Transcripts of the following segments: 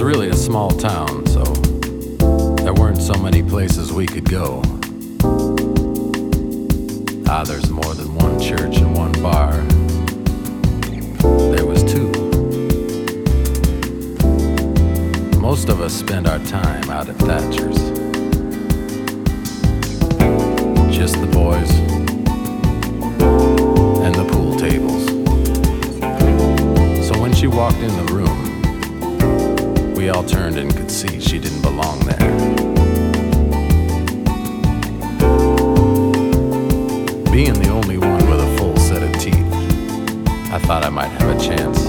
really a small town, so there weren't so many places we could go. There's more than one church and one bar. There was two. Most of us spend our time out at Thatcher's. Just the boys and the pool tables. So when she walked in the room, we all turned and could see she didn't belong there. Being the only one with a full set of teeth, I thought I might have a chance.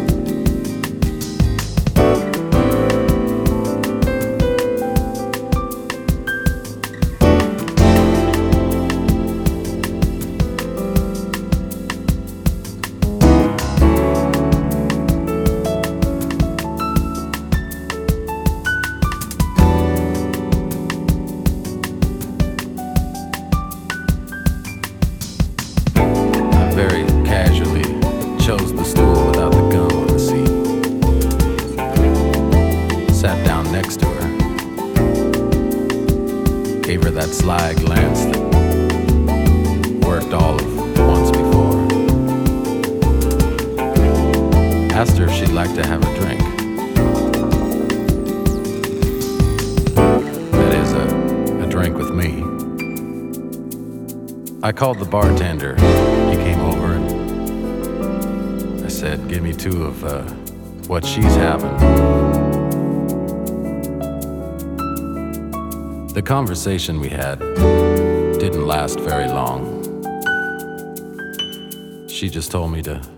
Very casually chose the stool without the gum on the seat. Sat down next to her. Gave her that sly glance that worked all of once before. Asked her if she'd like to have a drink. That is, a drink with me. I called the bartender. He came over and I said, give me two of what she's having. The conversation we had didn't last very long. She just told me to